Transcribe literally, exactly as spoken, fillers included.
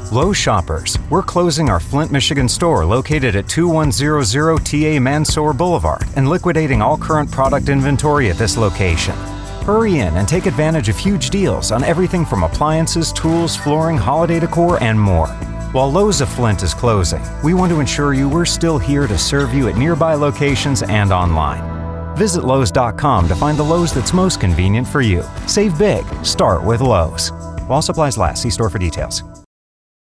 Lowe's shoppers, we're closing our Flint, Michigan store located at two one zero zero T A Mansour Boulevard and liquidating all current product inventory at this location. Hurry in and take advantage of huge deals on everything from appliances, tools, flooring, holiday decor, and more. While Lowe's of Flint is closing, we want to ensure you we're still here to serve you at nearby locations and online. Visit Lowe's dot com to find the Lowe's that's most convenient for you. Save big. Start with Lowe's. While supplies last, see store for details.